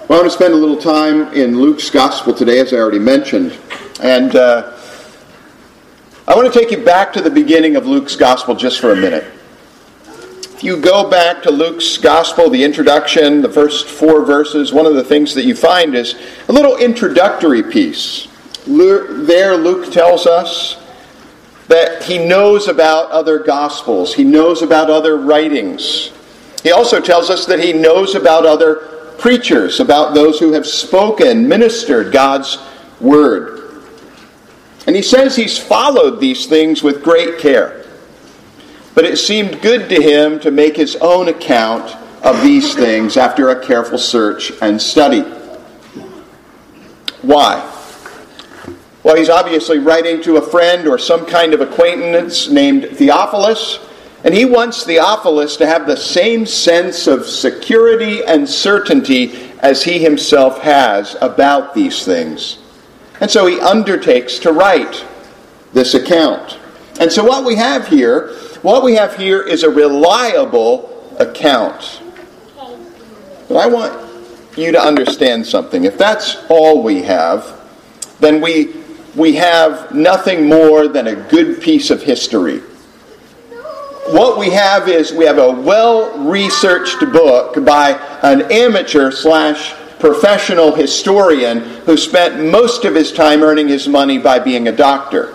Well, I want to spend a little time in Luke's Gospel today, as I already mentioned. And I want to take you back to the beginning of Luke's Gospel just for a minute. If you go back to Luke's Gospel, the introduction, the first 4 verses, one of the things that you find is a little introductory piece. There, Luke tells us that he knows about other Gospels. He knows about other writings. He also tells us that he knows about other preachers, about those who have spoken, ministered God's Word. And he says he's followed these things with great care. But it seemed good to him to make his own account of these things after a careful search and study. Why? Well, he's obviously writing to a friend or some kind of acquaintance named Theophilus, and he wants Theophilus to have the same sense of security and certainty as he himself has about these things. And so he undertakes to write this account. And so what we have here is a reliable account. But I want you to understand something. If that's all we have, then we have nothing more than a good piece of history. What we have is we have a well-researched book by an amateur/professional historian who spent most of his time earning his money by being a doctor.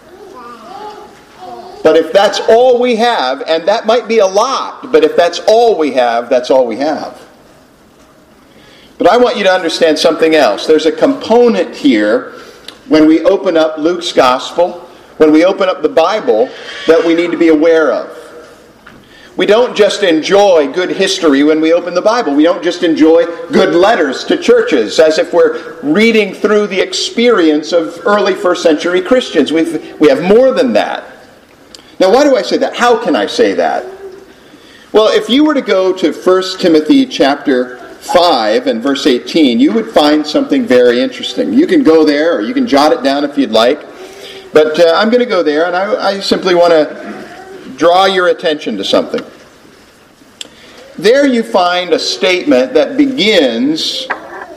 But if that's all we have, and that might be a lot, but if that's all we have, that's all we have. But I want you to understand something else. There's a component here when we open up Luke's Gospel, when we open up the Bible, that we need to be aware of. We don't just enjoy good history when we open the Bible. We don't just enjoy good letters to churches as if we're reading through the experience of early first century Christians. We have more than that. Now, why do I say that? How can I say that? Well, if you were to go to 1 Timothy chapter 5 and verse 18, you would find something very interesting. You can go there, or you can jot it down if you'd like. But I'm going to go there, and I simply want to draw your attention to something. There you find a statement that begins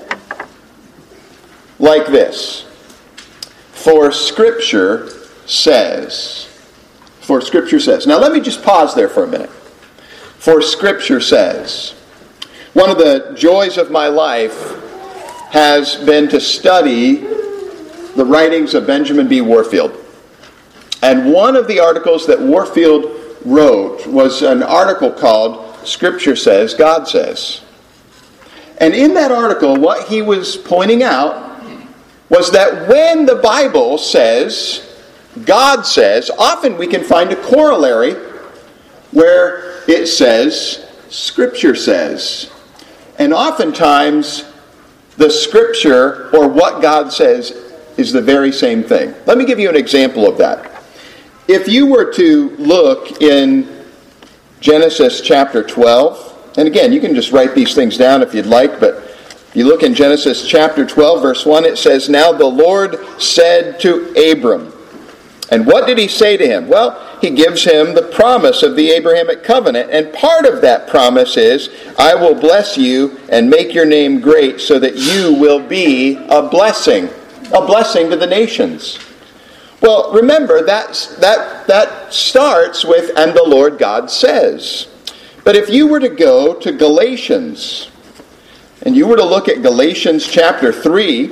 like this. For Scripture says. For Scripture says. Now let me just pause there for a minute. For Scripture says. One of the joys of my life has been to study the writings of Benjamin B. Warfield. And one of the articles that Warfield wrote was an article called Scripture Says, God Says. And in that article, what he was pointing out was that when the Bible says, God says, often we can find a corollary where it says, Scripture says. And oftentimes, the Scripture, or what God says, is the very same thing. Let me give you an example of that. If you were to look in Genesis chapter 12, and again, you can just write these things down if you'd like, but if you look in Genesis chapter 12, verse 1, it says, Now the Lord said to Abram. And what did he say to him? Well, he gives him the promise of the Abrahamic covenant, and part of that promise is, I will bless you and make your name great so that you will be a blessing to the nations. Well, remember, that starts with, and the Lord God says. But if you were to go to Galatians, and you were to look at Galatians chapter 3,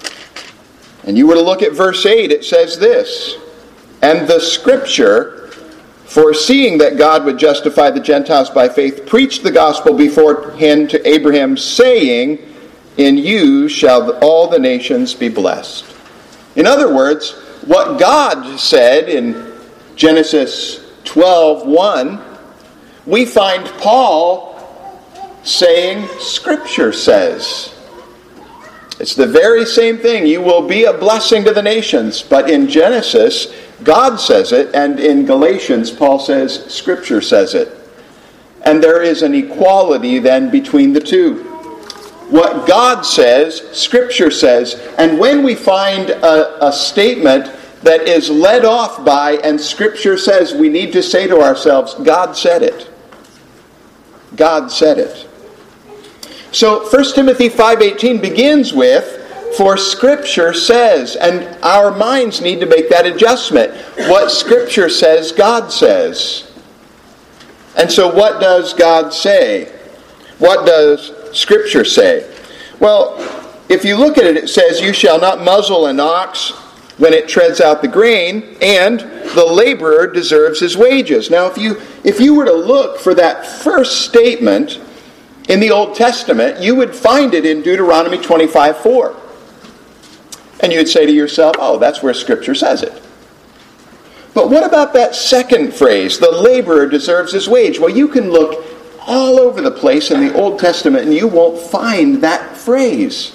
and you were to look at verse 8, it says this, And the Scripture, foreseeing that God would justify the Gentiles by faith, preached the gospel beforehand to Abraham, saying, In you shall all the nations be blessed. In other words, what God said in Genesis 12:1, we find Paul saying, Scripture says. It's the very same thing. You will be a blessing to the nations. But in Genesis, God says it, and in Galatians, Paul says, Scripture says it. And there is an equality then between the two. What God says, Scripture says. And when we find a statement that is led off by, and Scripture says, we need to say to ourselves, God said it. God said it. So 1 Timothy 5:18 begins with, for Scripture says, and our minds need to make that adjustment. What Scripture says, God says. And so what does God say? What does Scripture say? Well, if you look at it, it says, you shall not muzzle an ox when it treads out the grain, and the laborer deserves his wages. Now, if you were to look for that first statement in the Old Testament, you would find it in Deuteronomy 25:4. And you'd say to yourself, oh, that's where Scripture says it. But what about that second phrase, the laborer deserves his wage? Well, you can look all over the place in the Old Testament and you won't find that phrase.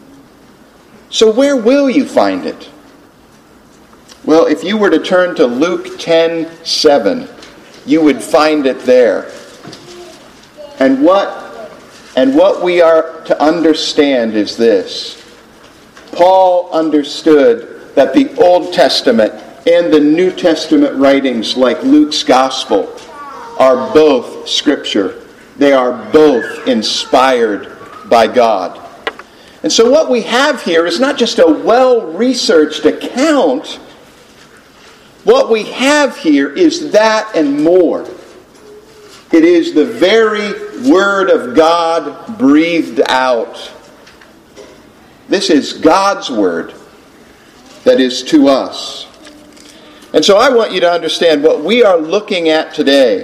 So where will you find it? Well, if you were to turn to Luke 10:7, you would find it there. And what we are to understand is this. Paul understood that the Old Testament and the New Testament writings like Luke's Gospel are both Scripture. They are both inspired by God. And so what we have here is not just a well-researched account. What we have here is that and more. It is the very Word of God breathed out. This is God's Word that is to us. And so I want you to understand what we are looking at today.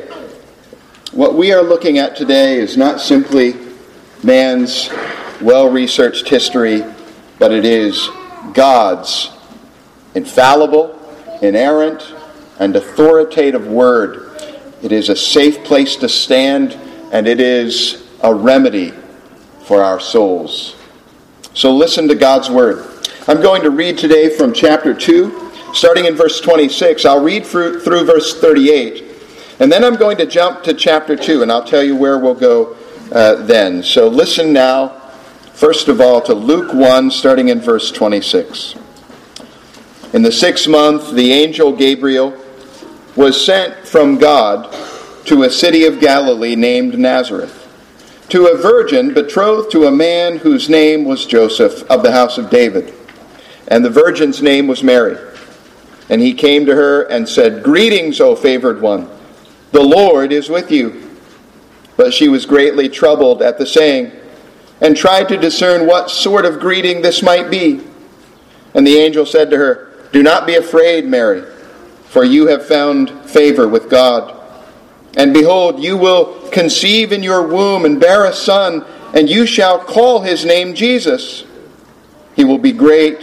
What we are looking at today is not simply man's well-researched history, but it is God's infallible, inerrant, and authoritative Word. It is a safe place to stand, and it is a remedy for our souls. So listen to God's Word. I'm going to read today from chapter 2, starting in verse 26. I'll read through verse 38, and then I'm going to jump to chapter 2, and I'll tell you where we'll go then. So listen now, first of all, to Luke 1, starting in verse 26. In the 6th month, the angel Gabriel was sent from God to a city of Galilee named Nazareth, to a virgin betrothed to a man whose name was Joseph, of the house of David. And the virgin's name was Mary. And he came to her and said, "Greetings, O favored one, the Lord is with you." But she was greatly troubled at the saying, and tried to discern what sort of greeting this might be. And the angel said to her, "Do not be afraid, Mary, for you have found favor with God. And behold, you will conceive in your womb and bear a son, and you shall call his name Jesus. He will be great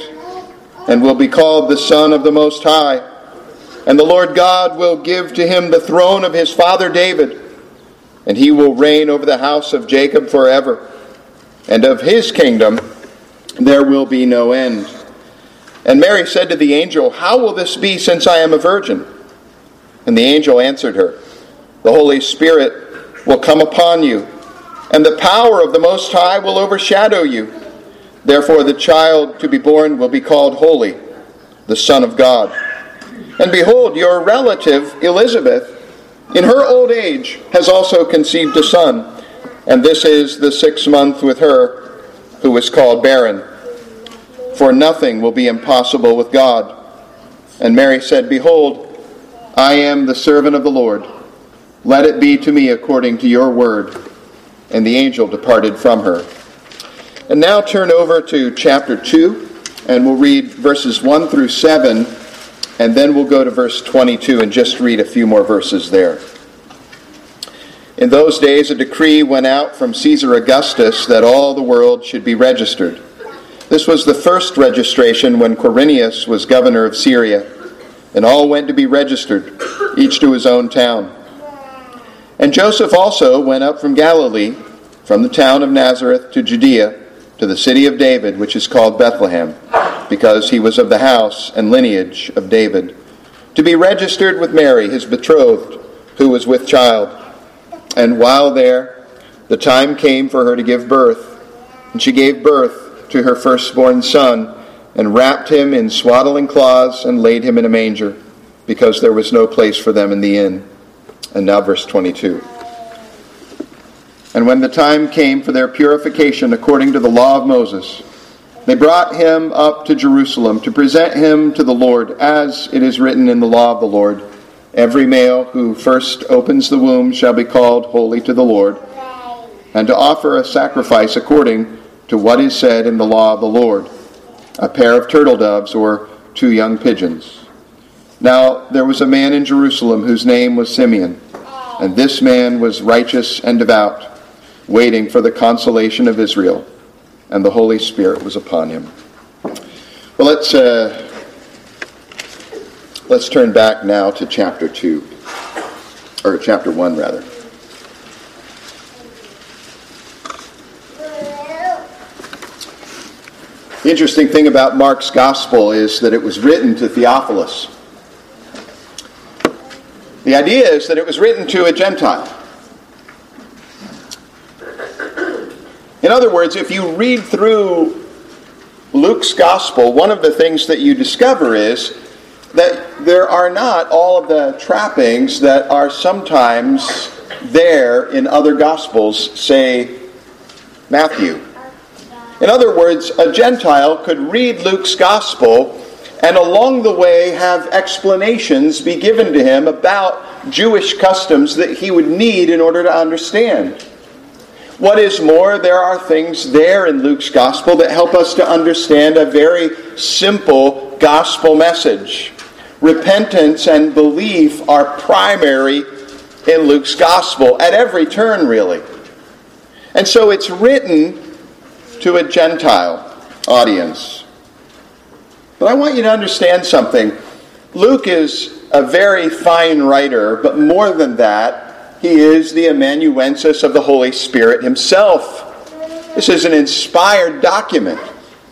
and will be called the Son of the Most High. And the Lord God will give to him the throne of his father David, and he will reign over the house of Jacob forever. And of his kingdom there will be no end." And Mary said to the angel, "How will this be, since I am a virgin?" And the angel answered her, "The Holy Spirit will come upon you, and the power of the Most High will overshadow you. Therefore the child to be born will be called Holy, the Son of God. And behold, your relative Elizabeth, in her old age, has also conceived a son, and this is the 6th month with her, who is called barren. For nothing will be impossible with God." And Mary said, "Behold, I am the servant of the Lord. Let it be to me according to your word." And the angel departed from her. And now turn over to chapter 2, and we'll read verses 1 through 7, and then we'll go to verse 22 and just read a few more verses there. In those days a decree went out from Caesar Augustus that all the world should be registered. This was the first registration when Quirinius was governor of Syria, and all went to be registered, each to his own town. And Joseph also went up from Galilee, from the town of Nazareth to Judea, to the city of David, which is called Bethlehem, because he was of the house and lineage of David, to be registered with Mary, his betrothed, who was with child. And while there, the time came for her to give birth, and she gave birth to her firstborn son, and wrapped him in swaddling cloths, and laid him in a manger, because there was no place for them in the inn. And now verse 22. And when the time came for their purification according to the law of Moses, they brought him up to Jerusalem to present him to the Lord, as it is written in the law of the Lord, every male who first opens the womb shall be called holy to the Lord, and to offer a sacrifice according to what is said in the law of the Lord, a pair of turtle doves or 2 young pigeons. Now there was a man in Jerusalem whose name was Simeon, and this man was righteous and devout, waiting for the consolation of Israel, and the Holy Spirit was upon him. Well, let's turn back now to chapter 2, or chapter 1 rather. The interesting thing about Mark's gospel is that it was written to Theophilus. The idea is that it was written to a Gentile. In other words, if you read through Luke's gospel, one of the things that you discover is that there are not all of the trappings that are sometimes there in other gospels, say Matthew. In other words, a Gentile could read Luke's gospel and along the way have explanations be given to him about Jewish customs that he would need in order to understand. What is more, there are things there in Luke's gospel that help us to understand a very simple gospel message. Repentance and belief are primary in Luke's gospel at every turn, really. And so it's written to a Gentile audience. But I want you to understand something. Luke is a very fine writer, but more than that, he is the amanuensis of the Holy Spirit himself. This is an inspired document.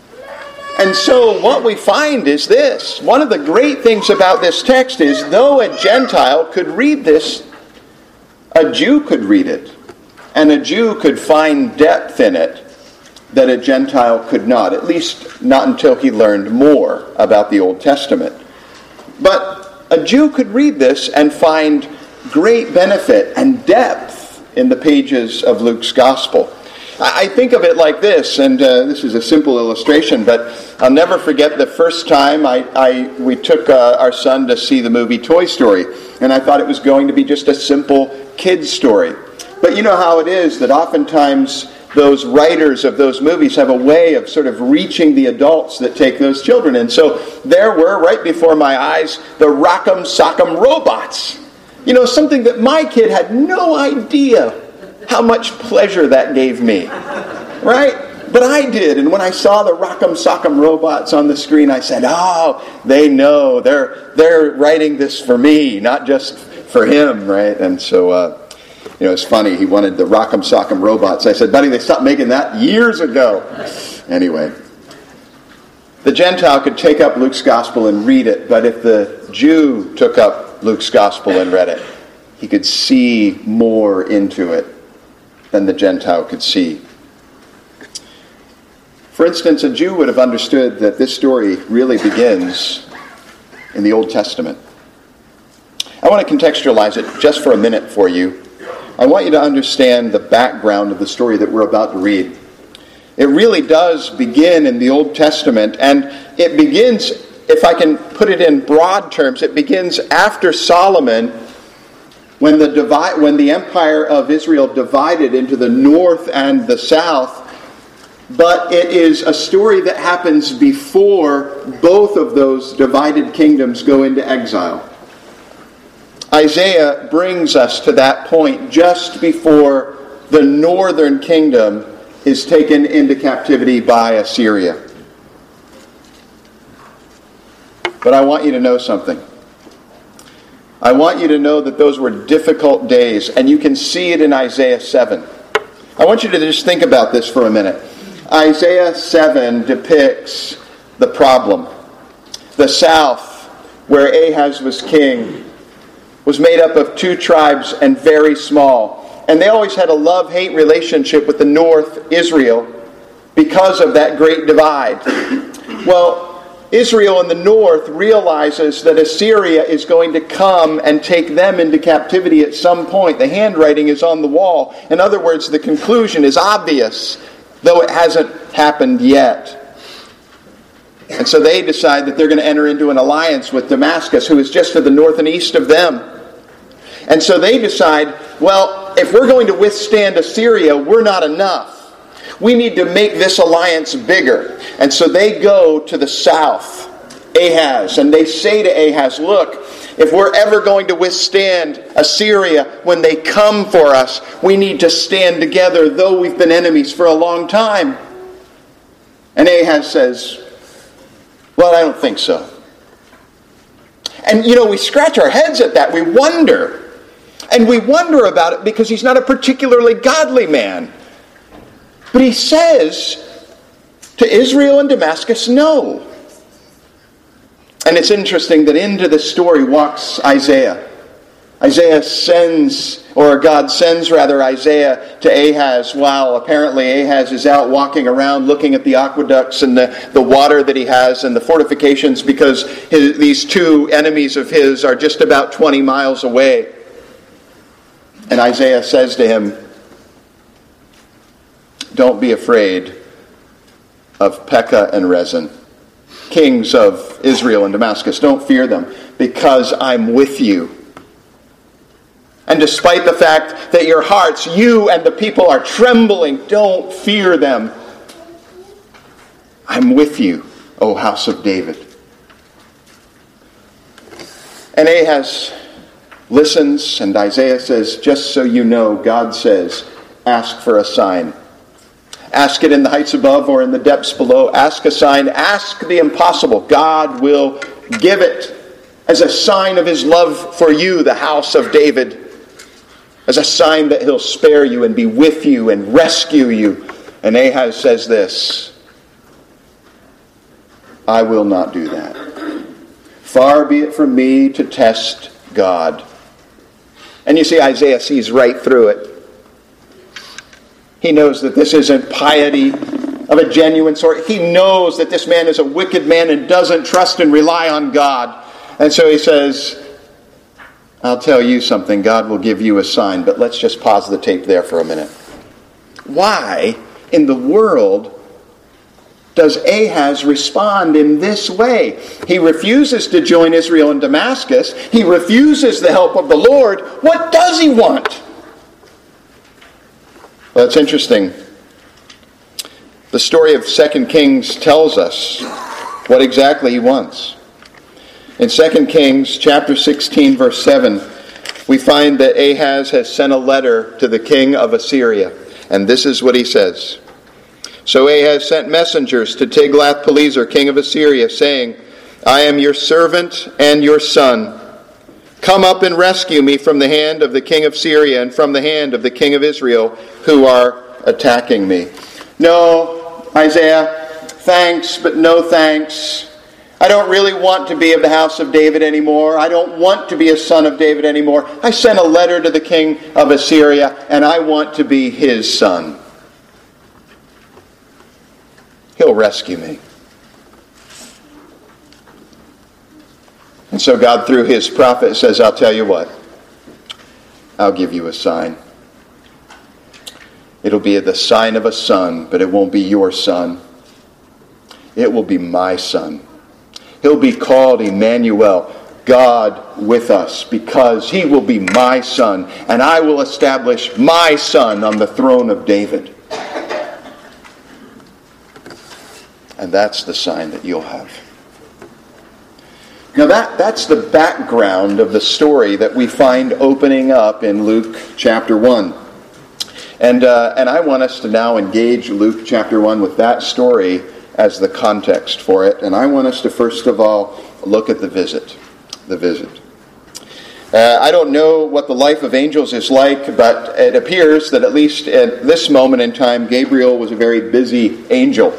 And so what we find is this. One of the great things about this text is, though a Gentile could read this, a Jew could read it. And a Jew could find depth in it that a Gentile could not, at least not until he learned more about the Old Testament. But a Jew could read this and find great benefit and depth in the pages of Luke's gospel. I think of it like this, and this is a simple illustration, but I'll never forget the first time we took our son to see the movie Toy Story, and I thought it was going to be just a simple kid's story. But you know how it is that oftentimes those writers of those movies have a way of sort of reaching the adults that take those children. And so there were, right before my eyes, the Rock'em Sock'em Robots. You know, something that my kid had no idea how much pleasure that gave me. Right? But I did. And when I saw the Rock'em Sock'em Robots on the screen, I said, oh, they know. They're writing this for me, not just for him, right? And so, it's funny. He wanted the Rock'em Sock'em Robots. I said, buddy, they stopped making that years ago. Anyway, the Gentile could take up Luke's gospel and read it, but if the Jew took up Luke's gospel and read it, he could see more into it than the Gentile could see. For instance, a Jew would have understood that this story really begins in the Old Testament. I want to contextualize it just for a minute for you. I want you to understand the background of the story that we're about to read. It really does begin in the Old Testament, and it begins, if I can put it in broad terms, it begins after Solomon, when the empire of Israel divided into the north and the south. But it is a story that happens before both of those divided kingdoms go into exile. Isaiah brings us to that point just before the northern kingdom is taken into captivity by Assyria. But I want you to know something. I want you to know that those were difficult days, and you can see it in Isaiah 7. I want you to just think about this for a minute. Isaiah 7 depicts the problem. The south, where Ahaz was king, was made up of 2 tribes and very small. And they always had a love-hate relationship with the north, Israel, because of that great divide. Well, Israel in the north realizes that Assyria is going to come and take them into captivity at some point. The handwriting is on the wall. In other words, the conclusion is obvious, though it hasn't happened yet. And so they decide that they're going to enter into an alliance with Damascus, who is just to the north and east of them. And so they decide, well, if we're going to withstand Assyria, we're not enough. We need to make this alliance bigger. And so they go to the south, Ahaz, and they say to Ahaz, look, if we're ever going to withstand Assyria when they come for us, we need to stand together, though we've been enemies for a long time. And Ahaz says, well, I don't think so. And, we scratch our heads at that. We wonder. And we wonder about it because he's not a particularly godly man. But he says to Israel and Damascus, no. And it's interesting that into this story walks Isaiah. God sends Isaiah to Ahaz while apparently Ahaz is out walking around looking at the aqueducts and the water that he has and the fortifications because these two enemies of his are just about 20 miles away. And Isaiah says to him, don't be afraid of Pekah and Rezin, kings of Israel and Damascus. Don't fear them, because I'm with you. And despite the fact that your hearts, you and the people are trembling, don't fear them. I'm with you, O house of David. And Ahaz listens, and Isaiah says, just so you know, God says, ask for a sign. Ask it in the heights above or in the depths below. Ask a sign. Ask the impossible. God will give it as a sign of his love for you, the house of David. As a sign that he'll spare you and be with you and rescue you. And Ahaz says this, I will not do that. Far be it from me to test God. And you see, Isaiah sees right through it. He knows that this isn't piety of a genuine sort. He knows that this man is a wicked man and doesn't trust and rely on God. And so he says, I'll tell you something. God will give you a sign. But let's just pause the tape there for a minute. Why in the world does Ahaz respond in this way? He refuses to join Israel in Damascus. He refuses the help of the Lord. What does he want? Well, it's interesting. The story of 2 Kings tells us what exactly he wants. In 2 Kings chapter 16, verse 7, we find that Ahaz has sent a letter to the king of Assyria. And this is what he says. So Ahaz sent messengers to Tiglath-Pileser, king of Assyria, saying, I am your servant and your son. Come up and rescue me from the hand of the king of Syria and from the hand of the king of Israel, who are attacking me. No, Isaiah, thanks, but no thanks. I don't really want to be of the house of David anymore. I don't want to be a son of David anymore. I sent a letter to the king of Assyria, and I want to be his son. He'll rescue me. And so God, through his prophet, says, I'll tell you what. I'll give you a sign. It'll be the sign of a son, but it won't be your son. It will be my son. He'll be called Emmanuel, God with us, because he will be my son, and I will establish my son on the throne of David. And that's the sign that you'll have. Now that's the background of the story that we find opening up in Luke chapter 1. And I want us to now engage Luke chapter 1 with that story as the context for it. And I want us to first of all look at the visit. The visit. I don't know what the life of angels is like, but it appears that at least at this moment in time, Gabriel was a very busy angel.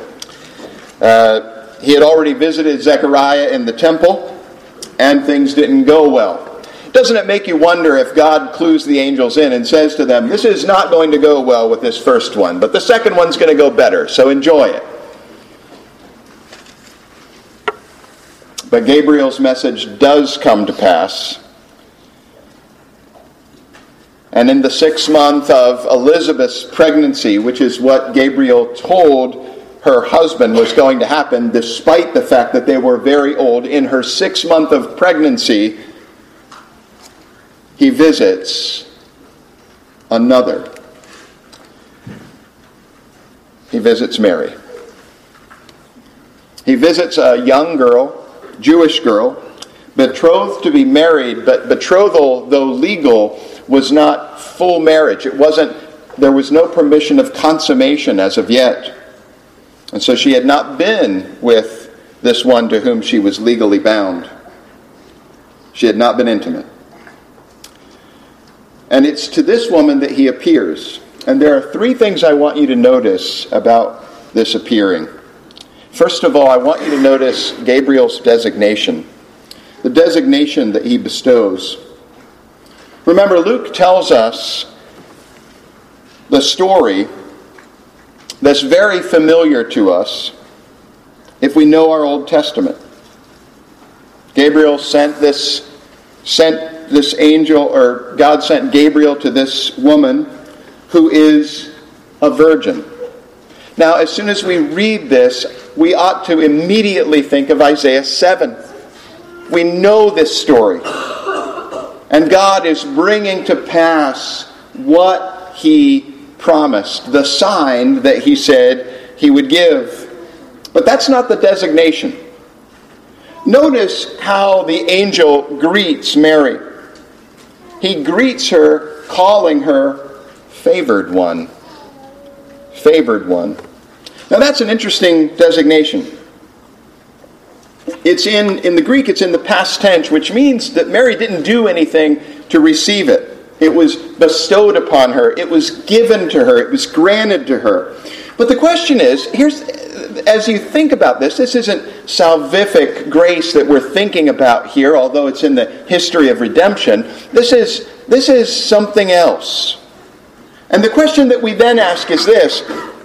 He had already visited Zechariah in the temple, and things didn't go well. Doesn't it make you wonder if God clues the angels in and says to them, this is not going to go well with this first one, but the second one's going to go better, so enjoy it. But Gabriel's message does come to pass. And in the 6th month of Elizabeth's pregnancy, which is what Gabriel told her husband was going to happen, despite the fact that they were very old, in her 6th month of pregnancy, he visits another. He visits Mary. He visits a young girl, Jewish girl, betrothed to be married, but betrothal, though legal, was not full marriage. There was no permission of consummation as of yet. And so she had not been with this one to whom she was legally bound. She had not been intimate. And it's to this woman that he appears. And there are 3 things I want you to notice about this appearing. First of all, I want you to notice Gabriel's designation. The designation that he bestows. Remember, Luke tells us the story that's very familiar to us if we know our Old Testament. Gabriel sent this angel, or God sent Gabriel to this woman who is a virgin. Now, as soon as we read this, we ought to immediately think of Isaiah 7. We know this story. And God is bringing to pass what he promised, the sign that he said he would give. But that's not the designation. Notice how the angel greets Mary. He greets her, calling her favored one. Favored one. Now that's an interesting designation. It's in the Greek, it's in the past tense, which means that Mary didn't do anything to receive it. It was bestowed upon her. It was given to her. It was granted to her. But the question is, as you think about this isn't salvific grace that we're thinking about here, although it's in the history of redemption. This is something else. And the question that we then ask is this: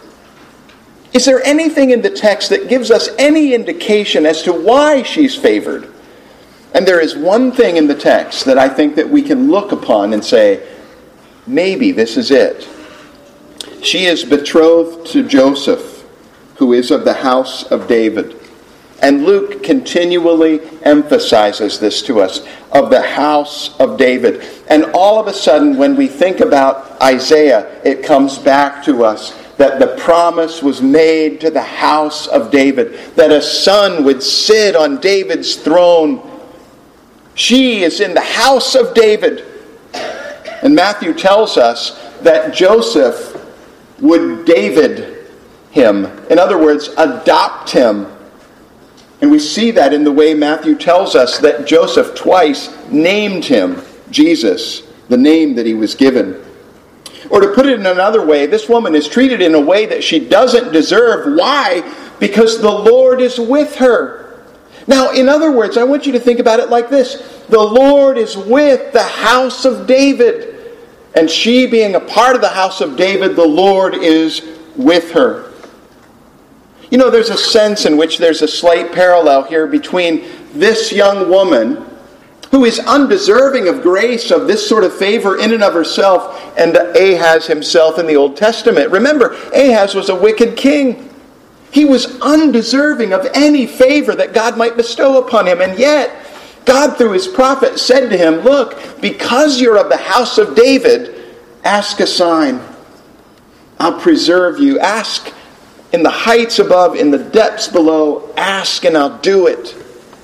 is there anything in the text that gives us any indication as to why she's favored? And there is one thing in the text that I think that we can look upon and say, maybe this is it. She is betrothed to Joseph, who is of the house of David. And Luke continually emphasizes this to us, of the house of David. And all of a sudden, when we think about Isaiah, it comes back to us that the promise was made to the house of David, that a son would sit on David's throne. She is in the house of David. And Matthew tells us that Joseph would David him. In other words, adopt him. And we see that in the way Matthew tells us that Joseph twice named him Jesus, the name that he was given. Or to put it in another way, this woman is treated in a way that she doesn't deserve. Why? Because the Lord is with her. Now, in other words, I want you to think about it like this. The Lord is with the house of David. And she, being a part of the house of David, the Lord is with her. You know, there's a sense in which there's a slight parallel here between this young woman, who is undeserving of grace, of this sort of favor in and of herself, and Ahaz himself in the Old Testament. Remember, Ahaz was a wicked king. He was undeserving of any favor that God might bestow upon him. And yet, God through his prophet said to him, look, because you're of the house of David, ask a sign. I'll preserve you. Ask in the heights above, in the depths below. Ask and I'll do it.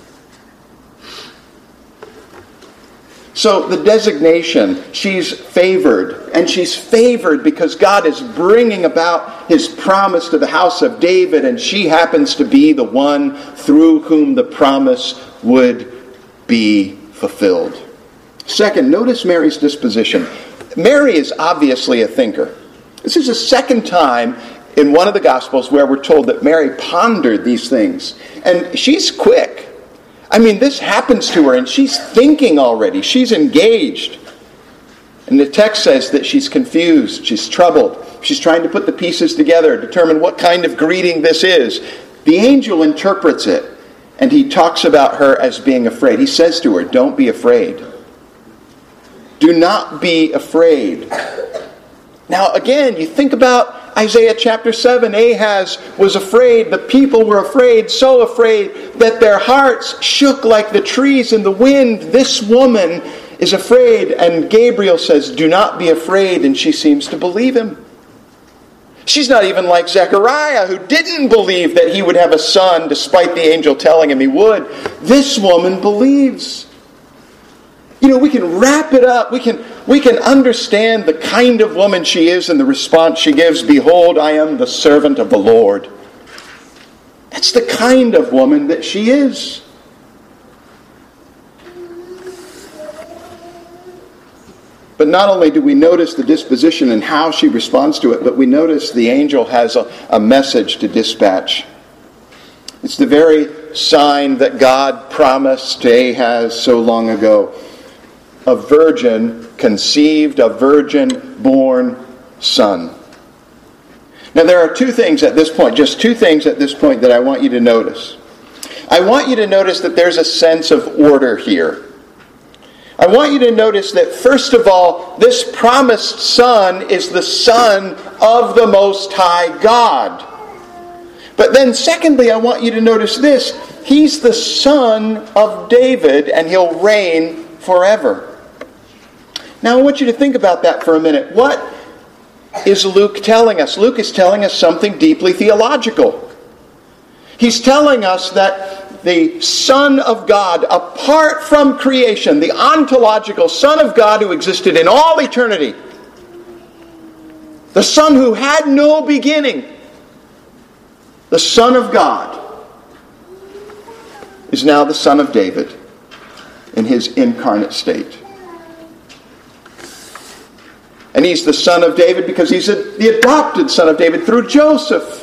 So the designation, she's favored. And she's favored because God is bringing about his promise to the house of David, and she happens to be the one through whom the promise would be fulfilled. Second, notice Mary's disposition. Mary is obviously a thinker. This is the second time in one of the Gospels where we're told that Mary pondered these things. And she's quick. I mean, this happens to her and she's thinking already. She's engaged. And the text says that she's confused. She's troubled. She's trying to put the pieces together, determine what kind of greeting this is. The angel interprets it. And he talks about her as being afraid. He says to her, don't be afraid. Do not be afraid. Now again, you think about Isaiah chapter 7. Ahaz was afraid. The people were afraid, so afraid that their hearts shook like the trees in the wind. This woman is afraid. And Gabriel says, do not be afraid. And she seems to believe him. She's not even like Zechariah, who didn't believe that he would have a son despite the angel telling him he would. This woman believes. We can wrap it up. We can understand the kind of woman she is and the response she gives. Behold, I am the servant of the Lord. That's the kind of woman that she is. But not only do we notice the disposition and how she responds to it, but we notice the angel has a message to dispatch. It's the very sign that God promised to Ahaz so long ago. A virgin conceived, a virgin born son. Now there are two things at this point, just two things at this point that I want you to notice. I want you to notice that there's a sense of order here. I want you to notice that, first of all, this promised son is the Son of the Most High God. But then, secondly, I want you to notice this. He's the Son of David, and he'll reign forever. Now, I want you to think about that for a minute. What is Luke telling us? Luke is telling us something deeply theological. He's telling us that the Son of God, apart from creation, the ontological Son of God who existed in all eternity, the Son who had no beginning, the Son of God, is now the Son of David in his incarnate state. And he's the Son of David because he's the adopted Son of David through Joseph.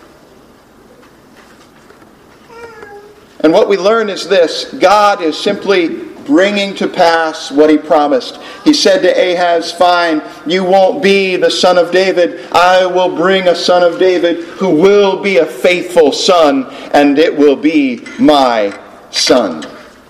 And what we learn is this: God is simply bringing to pass what he promised. He said to Ahaz, fine, you won't be the son of David. I will bring a son of David who will be a faithful son, and it will be my son.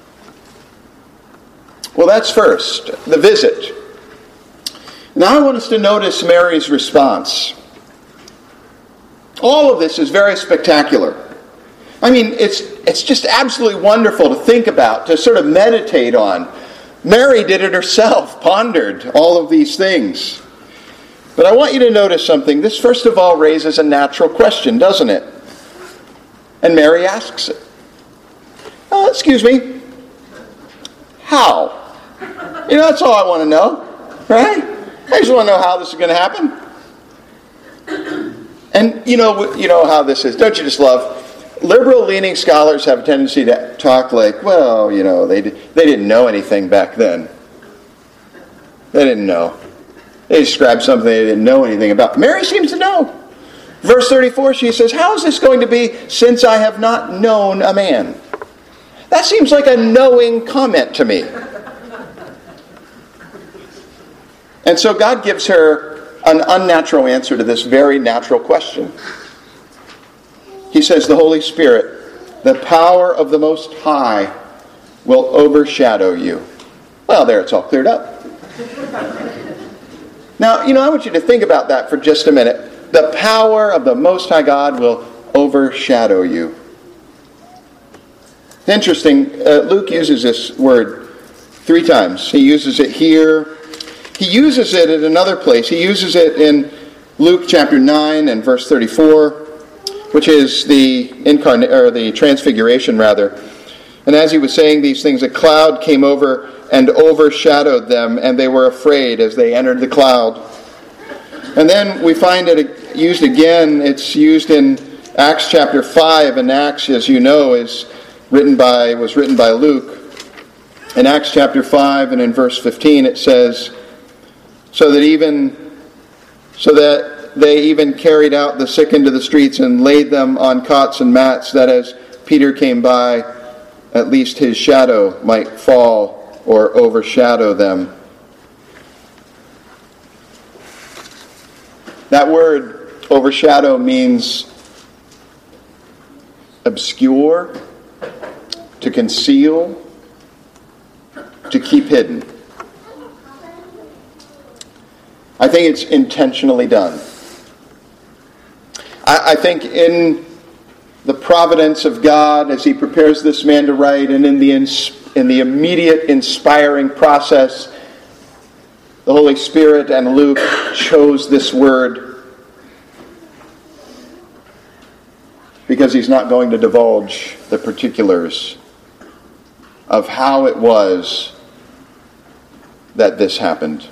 Well, that's first, the visit. Now I want us to notice Mary's response. All of this is very spectacular. I mean, it's just absolutely wonderful to think about, to sort of meditate on. Mary did it herself, pondered all of these things. But I want you to notice something. This, first of all, raises a natural question, doesn't it? And Mary asks it. Oh, excuse me. How? That's all I want to know, right? I just want to know how this is going to happen. And you know how this is. Don't you just love? Liberal-leaning scholars have a tendency to talk like, well, they didn't know anything back then. They didn't know. They described something they didn't know anything about. Mary seems to know. Verse 34, she says, how is this going to be since I have not known a man? That seems like a knowing comment to me. And so God gives her an unnatural answer to this very natural question. He says, the Holy Spirit, the power of the Most High, will overshadow you. Well, there, it's all cleared up. Now, I want you to think about that for just a minute. The power of the Most High God will overshadow you. Interesting, Luke uses this word 3 times. He uses it here. He uses it at another place. He uses it in Luke chapter 9 and verse 34. Which is the transfiguration rather. And as he was saying these things, a cloud came over and overshadowed them, and they were afraid as they entered the cloud. And then we find it used again. It's used in Acts chapter 5, and Acts, as you know, was written by Luke. In Acts chapter 5 and in verse 15 it says, so that they even carried out the sick into the streets and laid them on cots and mats, that as Peter came by, at least his shadow might fall or overshadow them. That word, overshadow, means obscure, to conceal, to keep hidden. I think it's intentionally done. I think in the providence of God as he prepares this man to write, and in the immediate inspiring process, the Holy Spirit and Luke chose this word because he's not going to divulge the particulars of how it was that this happened.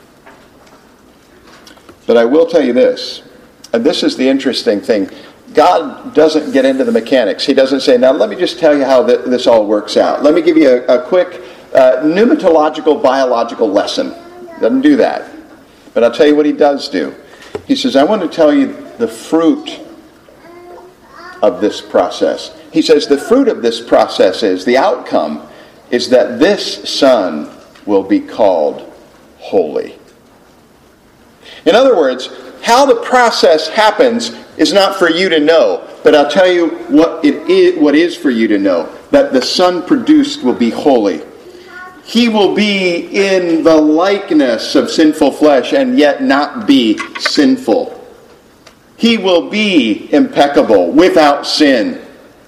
But I will tell you this, and this is the interesting thing. God doesn't get into the mechanics. He doesn't say, now let me just tell you how this all works out. Let me give you a quick pneumatological biological lesson. Doesn't do that. But I'll tell you what he does do. He says, I want to tell you the fruit of this process. He says the fruit of this process is, the outcome is that this son will be called holy. In other words, how the process happens is not for you to know, but I'll tell you what is for you to know, that the son produced will be holy. He will be in the likeness of sinful flesh and yet not be sinful. He will be impeccable, without sin.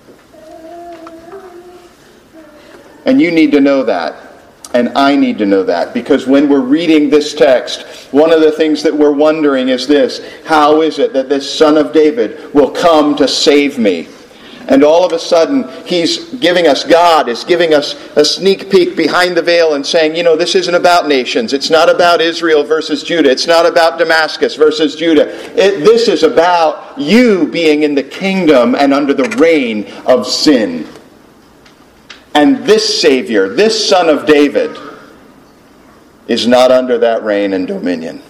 And you need to know that. And I need to know that, because when we're reading this text, one of the things that we're wondering is this: how is it that this son of David will come to save me? And all of a sudden, God is giving us a sneak peek behind the veil and saying, this isn't about nations. It's not about Israel versus Judah. It's not about Damascus versus Judah. This is about you being in the kingdom and under the reign of sin. And this Savior, this Son of David, is not under that reign and dominion.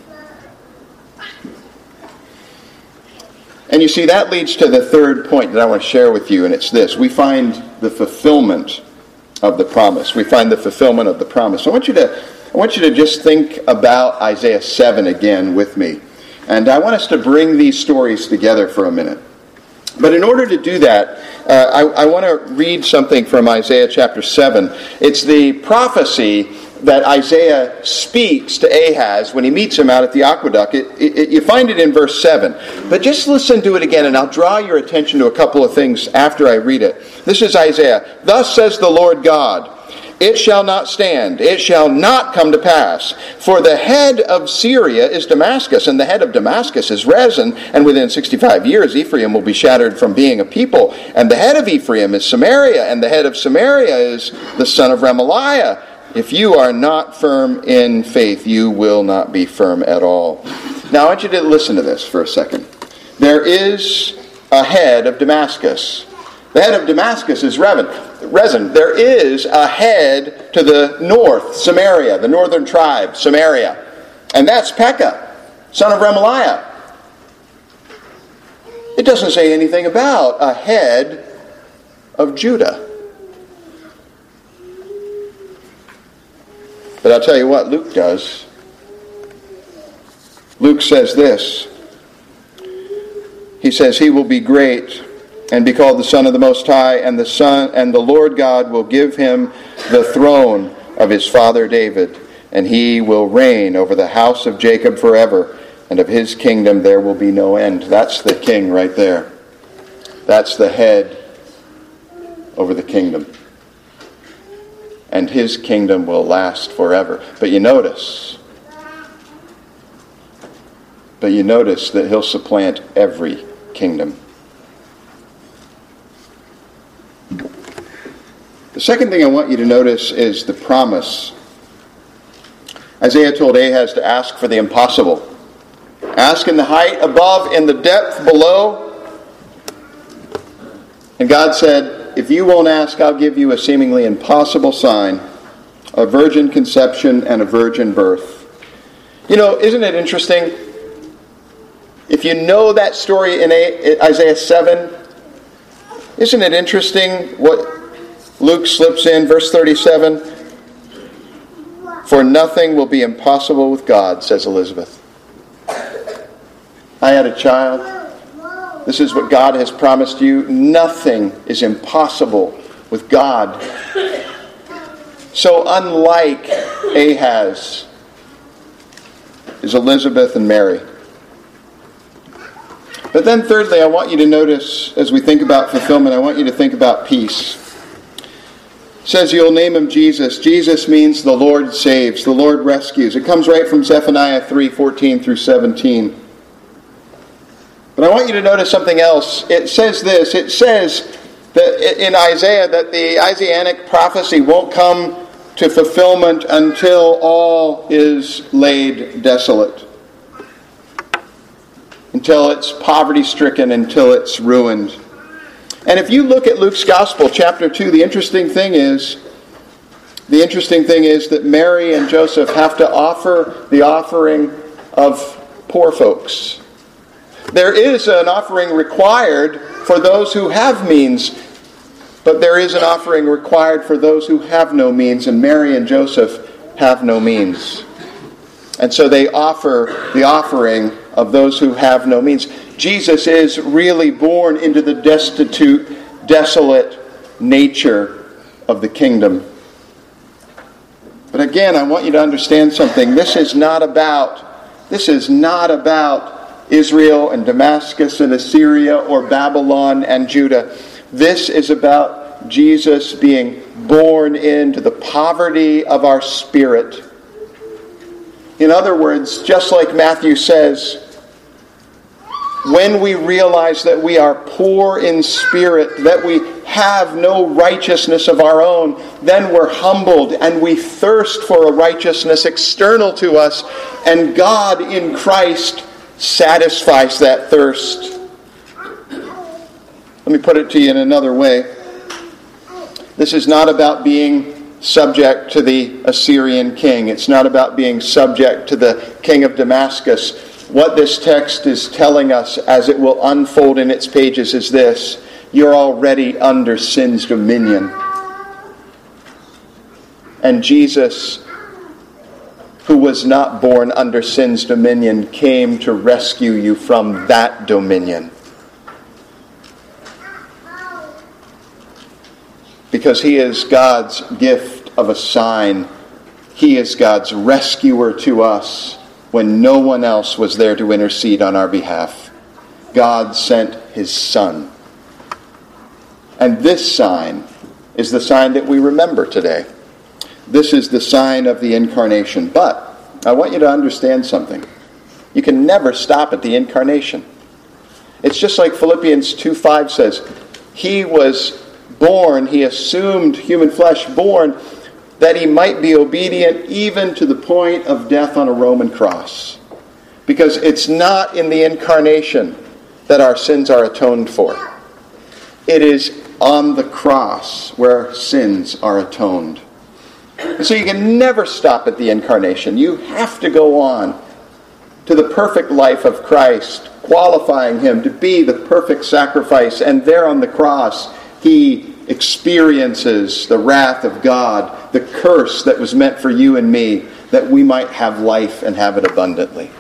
And you see, that leads to the third point that I want to share with you, and it's this. We find the fulfillment of the promise. We find the fulfillment of the promise. I want you to just think about Isaiah 7 again with me. And I want us to bring these stories together for a minute. But in order to do that, I want to read something from Isaiah chapter 7. It's the prophecy that Isaiah speaks to Ahaz when he meets him out at the aqueduct. You find it in verse 7. But just listen to it again, and I'll draw your attention to a couple of things after I read it. This is Isaiah. Thus says the Lord God, it shall not stand, it shall not come to pass. For the head of Syria is Damascus, and the head of Damascus is Rezin, and within 65 years Ephraim will be shattered from being a people. And the head of Ephraim is Samaria, and the head of Samaria is the son of Remaliah. If you are not firm in faith, you will not be firm at all. Now I want you to listen to this for a second. There is a head of Damascus. The head of Damascus is Rezin. There is a head to the north, Samaria, the northern tribe, Samaria. And that's Pekah, son of Remaliah. It doesn't say anything about a head of Judah. But I'll tell you what Luke does. Luke says this. He says, he will be great and be called the Son of the Most High, and the Lord God will give him the throne of his father David, and he will reign over the house of Jacob forever, and of his kingdom there will be no end. That's the king right there. That's the head over the kingdom. And his kingdom will last forever. But you notice that he'll supplant every kingdom. The second thing I want you to notice is the promise. Isaiah told Ahaz to ask for the impossible. Ask in the height above, in the depth below. And God said, if you won't ask, I'll give you a seemingly impossible sign, a virgin conception and a virgin birth. Isn't it interesting? If you know that story in Isaiah 7, isn't it interesting what Luke slips in, verse 37? For nothing will be impossible with God, says Elizabeth. I had a child. This is what God has promised you. Nothing is impossible with God. So unlike Ahaz is Elizabeth and Mary. But then thirdly, I want you to notice, as we think about fulfillment, I want you to think about peace. It says you'll name him Jesus. Jesus means the Lord saves, the Lord rescues. It comes right from Zephaniah 3:14 through 17. But I want you to notice something else. It says this. It says that in Isaiah that the Isaianic prophecy won't come to fulfillment until all is laid desolate. Until it's poverty-stricken, until it's ruined. And if you look at Luke's Gospel, chapter 2, the interesting thing is that Mary and Joseph have to offer the offering of poor folks. There is an offering required for those who have means, but there is an offering required for those who have no means, and Mary and Joseph have no means. And so they offer the offering of those who have no means. Jesus is really born into the destitute, desolate nature of the kingdom. But again, I want you to understand something. This is not about Israel and Damascus and Assyria or Babylon and Judah. This is about Jesus being born into the poverty of our spirit. In other words, just like Matthew says, when we realize that we are poor in spirit, that we have no righteousness of our own, then we're humbled and we thirst for a righteousness external to us, and God in Christ satisfies that thirst. Let me put it to you in another way. This is not about being subject to the Assyrian king. It's not about being subject to the king of Damascus. What this text is telling us as it will unfold in its pages is this: you're already under sin's dominion. And Jesus, who was not born under sin's dominion, came to rescue you from that dominion. Because he is God's gift of a sign. He is God's rescuer to us when no one else was there to intercede on our behalf. God sent his Son. And this sign is the sign that we remember today. This is the sign of the incarnation. But I want you to understand something. You can never stop at the incarnation. It's just like Philippians 2:5 says, he was born, he assumed human flesh, born that he might be obedient even to the point of death on a Roman cross. Because it's not in the incarnation that our sins are atoned for. It is on the cross where sins are atoned. And so you can never stop at the incarnation. You have to go on to the perfect life of Christ, qualifying him to be the perfect sacrifice. And there on the cross, he experiences the wrath of God, the curse that was meant for you and me, that we might have life and have it abundantly.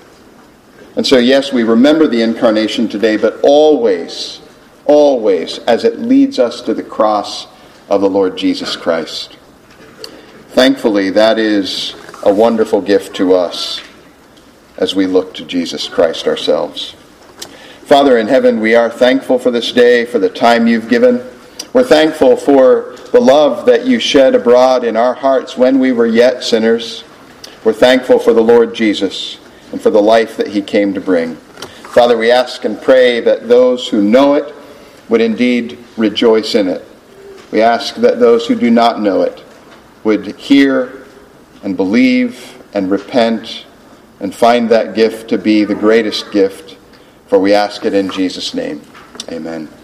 And so yes, we remember the incarnation today, but always, always as it leads us to the cross of the Lord Jesus Christ. Thankfully, that is a wonderful gift to us as we look to Jesus Christ ourselves. Father in heaven, we are thankful for this day, for the time you've given. We're thankful for the love that you shed abroad in our hearts when we were yet sinners. We're thankful for the Lord Jesus and for the life that he came to bring. Father, we ask and pray that those who know it would indeed rejoice in it. We ask that those who do not know it would hear and believe and repent and find that gift to be the greatest gift. For we ask it in Jesus' name. Amen.